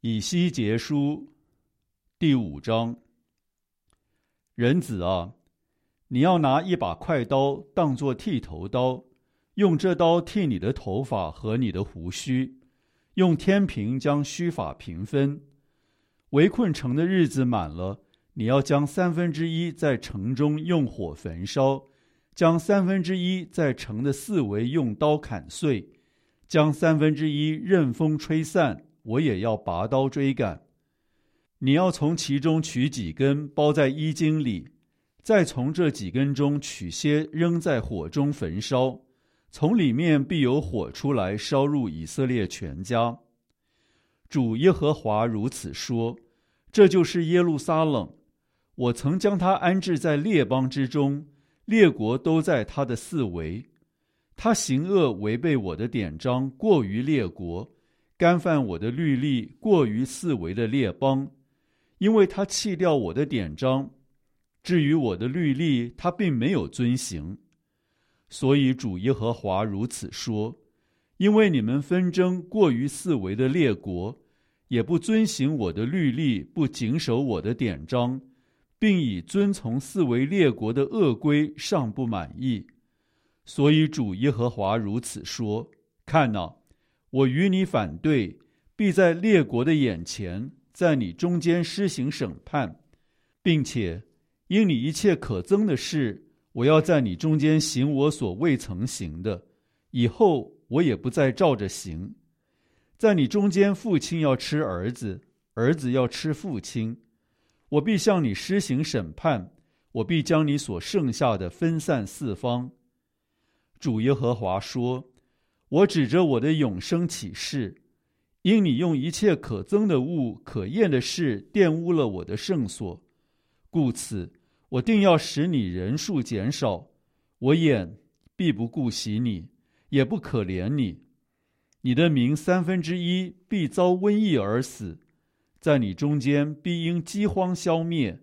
以西结书第5章。人子啊，你要拿一把快刀当作剃头刀，用这刀剃你的头发和你的胡须，用天平将须发平分。围困城的日子满了，你要将1/3在城中用火焚烧，将1/3在城的四围用刀砍碎，将1/3任风吹散，我也要拔刀追赶。你要从其中取几根包在衣襟里，再从这几根中取些扔在火中焚烧，从里面必有火出来烧入以色列全家。主耶和华如此说，这就是耶路撒冷，我曾将他安置在列邦之中，列国都在他的四围。他行恶违背我的典章，过于列国，干犯我的律例，过于四围的列邦。因为他弃掉我的典章，至于我的律例，他并没有遵行。所以主耶和华如此说，因为你们纷争过于四围的列国，也不遵行我的律例，不谨守我的典章，并以遵从四围列国的恶规尚不满意。所以主耶和华如此说，看哪，我与你反对，必在列国的眼前，在你中间施行审判，并且因你一切可憎的事，我要在你中间行我所未曾行的，以后我也不再照着行。在你中间，父亲要吃儿子，儿子要吃父亲。我必向你施行审判，我必将你所剩下的分散四方。主耶和华说，我指着我的永生起誓，因你用一切可憎的物、可厌的事玷污了我的圣所，故此我定要使你人数减少，我眼必不顾惜你，也不可怜你。你的民1/3必遭瘟疫而死，在你中间必因饥荒消灭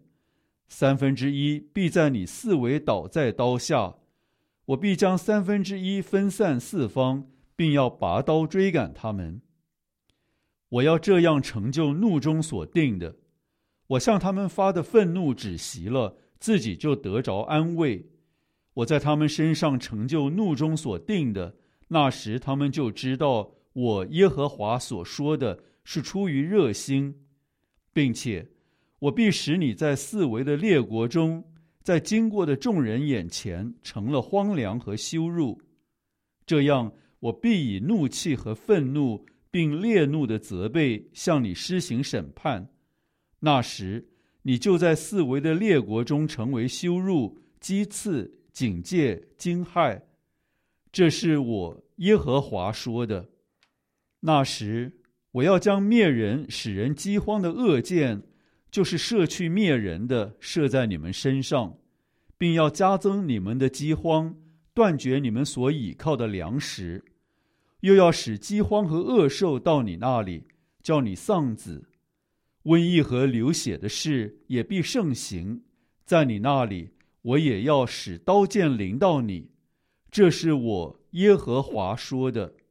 ，1/3必在你四围倒在刀下。我必将1/3分散四方，并要拔刀追赶他们。我要这样成就怒中所定的。我向他们发的愤怒止息了，自己就得着安慰。我在他们身上成就怒中所定的，那时他们就知道我耶和华所说的是出于热心，并且我必使你在四围的列国中，在经过的众人眼前成了荒凉和羞辱。这样我必以怒气和愤怒并烈怒的责备向你施行审判。那时你就在四围的列国中成为羞辱、讥刺、警戒、惊骇。这是我耶和华说的。那时我要将灭人使人饥荒的恶箭，就是射去灭人的，射在你们身上，并要加增你们的饥荒，断绝你们所倚靠的粮食，又要使饥荒和恶兽到你那里，叫你丧子。瘟疫和流血的事也必盛行，在你那里，我也要使刀剑临到你。这是我耶和华说的。